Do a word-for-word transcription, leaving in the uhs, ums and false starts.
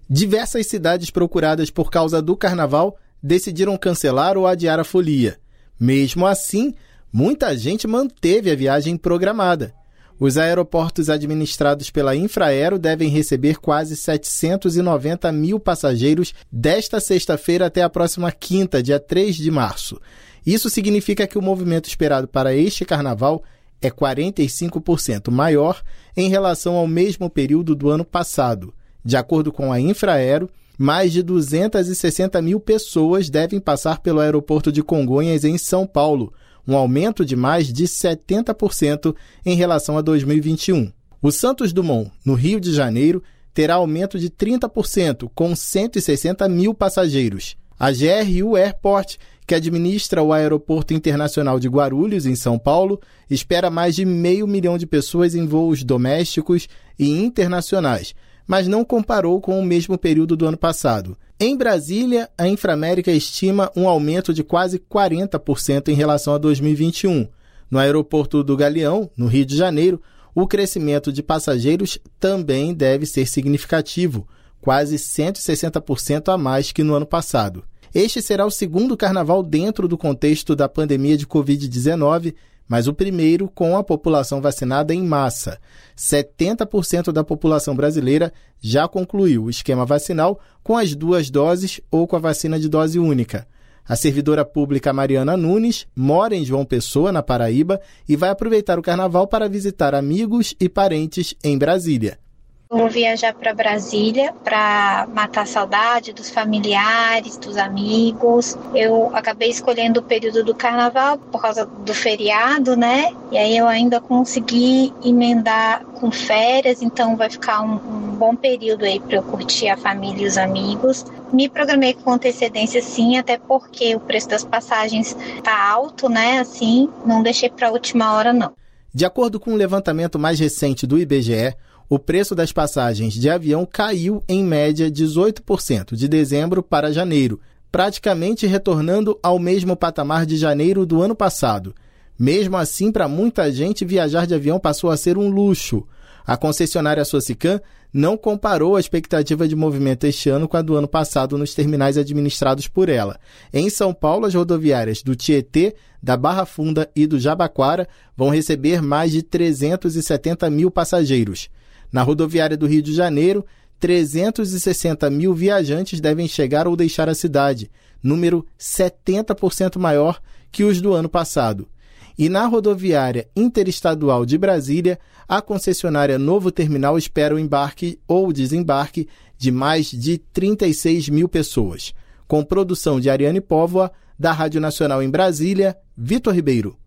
Diversas cidades procuradas por causa do carnaval decidiram cancelar ou adiar a folia. Mesmo assim, muita gente manteve a viagem programada. Os aeroportos administrados pela Infraero devem receber quase setecentos e noventa mil passageiros desta sexta-feira até a próxima quinta, dia três de março. Isso significa que o movimento esperado para este carnaval é quarenta e cinco por cento maior em relação ao mesmo período do ano passado. De acordo com a Infraero, mais de duzentas e sessenta mil pessoas devem passar pelo aeroporto de Congonhas, em São Paulo, um aumento de mais de setenta por cento em relação a dois mil e vinte e um. O Santos Dumont, no Rio de Janeiro, terá aumento de trinta por cento, com cento e sessenta mil passageiros. A G R U Airport, que administra o Aeroporto Internacional de Guarulhos, em São Paulo, espera mais de meio milhão de pessoas em voos domésticos e internacionais, mas não comparou com o mesmo período do ano passado. Em Brasília, a Inframérica estima um aumento de quase quarenta por cento em relação a dois mil e vinte e um. No aeroporto do Galeão, no Rio de Janeiro, o crescimento de passageiros também deve ser significativo, quase cento e sessenta por cento a mais que no ano passado. Este será o segundo carnaval dentro do contexto da pandemia de covid dezenove, mas o primeiro com a população vacinada em massa. setenta por cento da população brasileira já concluiu o esquema vacinal com as duas doses ou com a vacina de dose única. A servidora pública Mariana Nunes mora em João Pessoa, na Paraíba, e vai aproveitar o carnaval para visitar amigos e parentes em Brasília. Vou viajar para Brasília para matar a saudade dos familiares, dos amigos. Eu acabei escolhendo o período do carnaval por causa do feriado, né? E aí eu ainda consegui emendar com férias, então vai ficar um, um bom período aí para eu curtir a família e os amigos. Me programei com antecedência, sim, até porque o preço das passagens tá alto, né? Assim, não deixei para a última hora, não. De acordo com o levantamento mais recente do I B G E, o preço das passagens de avião caiu em média dezoito por cento de dezembro para janeiro, praticamente retornando ao mesmo patamar de janeiro do ano passado. Mesmo assim, para muita gente, viajar de avião passou a ser um luxo. A concessionária Socicam não comparou a expectativa de movimento este ano com a do ano passado nos terminais administrados por ela. Em São Paulo, as rodoviárias do Tietê, da Barra Funda e do Jabaquara vão receber mais de trezentos e setenta mil passageiros. Na rodoviária do Rio de Janeiro, trezentos e sessenta mil viajantes devem chegar ou deixar a cidade, número setenta por cento maior que os do ano passado. E na rodoviária interestadual de Brasília, a concessionária Novo Terminal espera o embarque ou desembarque de mais de trinta e seis mil pessoas. Com produção de Ariane Póvoa, da Rádio Nacional em Brasília, Vitor Ribeiro.